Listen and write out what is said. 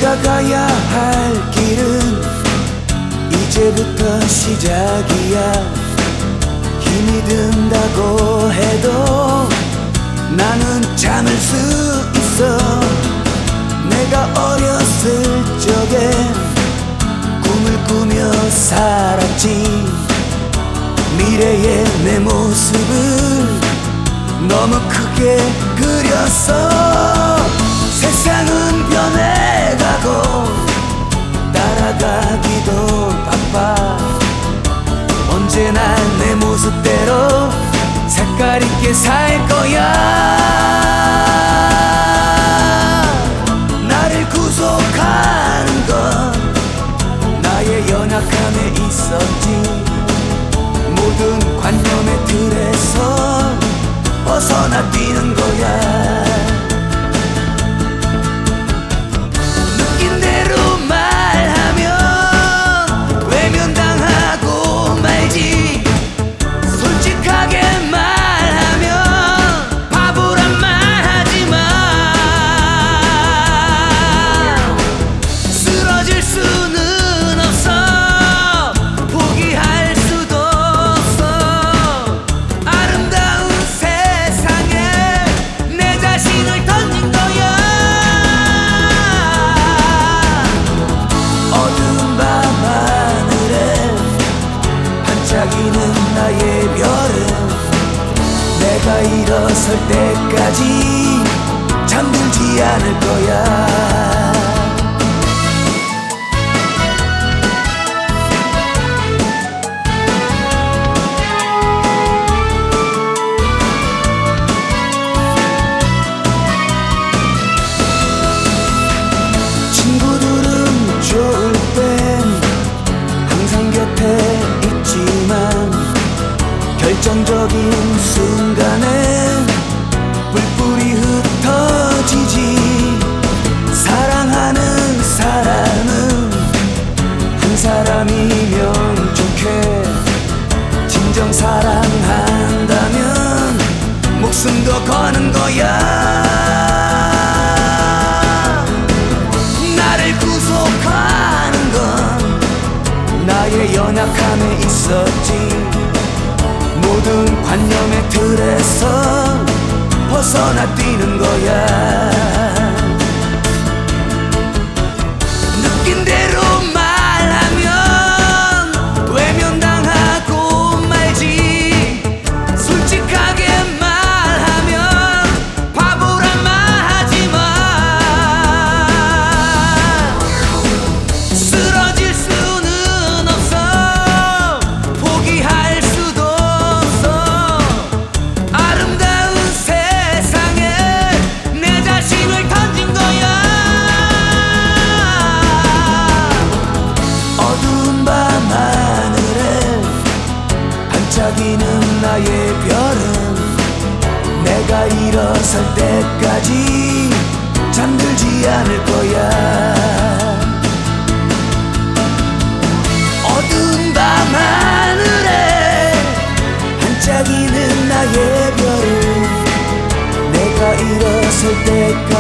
걸어가야 할 길은 이제부터 시작이야. 힘이 든다고 해도 나는 참을 수 있어. 내가 어렸을 적에 꿈을 꾸며 살았지. 미래의 내 모습을 너무 크게 그렸어. 세상은 변해가고 따라가기도 바빠. 언제나 내 모습대로 색깔 있게 살 거야. 나를 구속하는 건 나의 연약함에 있었지. 모든 관념의 틀에서 벗어나 뛰는 거야. 느낀 대로 말하면 외면당하고 말지. 솔직하게 말하면 바보란 말 하지마. 쓰러질 수는 없어. 포기할 수도 없어. 아름다운 세상에 내 자신을 던진 거야. 어두운 밤 하늘에 반짝이는 나의 별은 내가 일어설 때까지 잠들지 않을 거야. 친구들은 좋을 땐 항상 곁에 있지만 결정적인 순간에 뿔뿔이 흩어지지. 사랑하는 사람은 한 사람이면 좋게. 진정 사랑한다면 목숨도 거는 거야. 나를 구속하는 건 나의 연약함에 있었지. 모든 관념의 틀에서 벗어나 뛰는 거야. 느낀 대로 말하면 외면당하고 말지. 솔직하게 말하면 바보란 말 하지마. 쓰러질 수는 없어. 포기할 수도 없어. 아름다운 세상에 내 자신을 던진 거야. 어두운 밤 하늘에 반짝이는 나의 별은 내가 일어설 때까지 잠들지 않을 거야. 어두운 밤 하늘에 반짝이는 나의 별은 내가 일어설 때까지